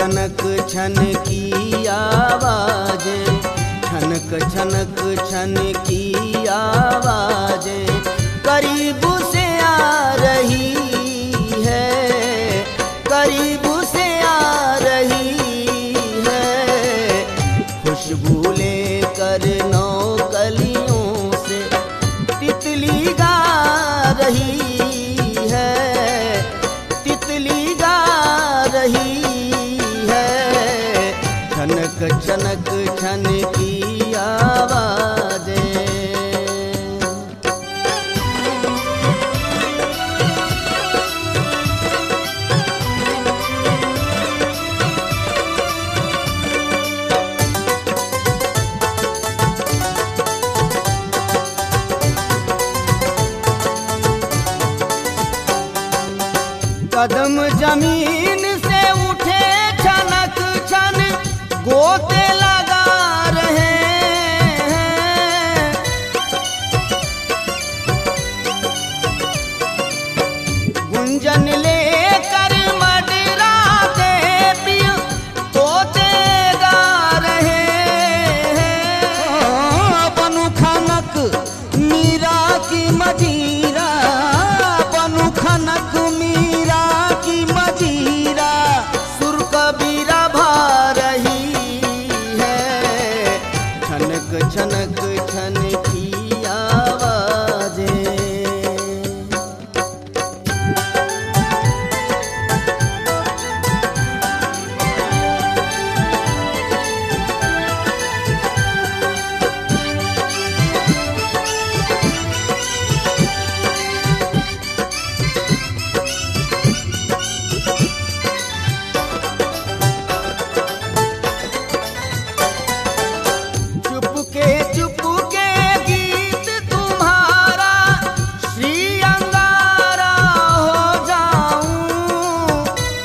छनक छन की आवाजें, छनक छनक छन की आवाजें करीब से आ रही है, करीब से आ रही है। खुशबू लेकर नौकलियों से तितली गा रही है, तितली गा रही है। छनक छनक छन की आवाजें। कदम जमीन से उठे छनक छन गोते लगा रहे हैं। गुंजन लेकर मडराते पिया तोते गा रहे हैं। बनु खनक मीरा की मजीरा, बनु खनक मीरा की मजीरा। सुर कबीरा भा रही है। छनक छनक छन की आवाजें। चुपके चुपके गीत तुम्हारा श्री अंगारा हो जाऊं।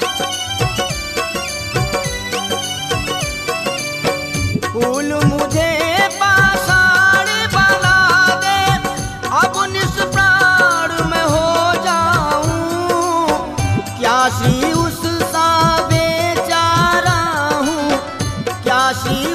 फूल मुझे पाषाण बना दे, अब निष्प्राण में हो जाऊं। प्यासी उस सा बेचारा हूँ, प्यासी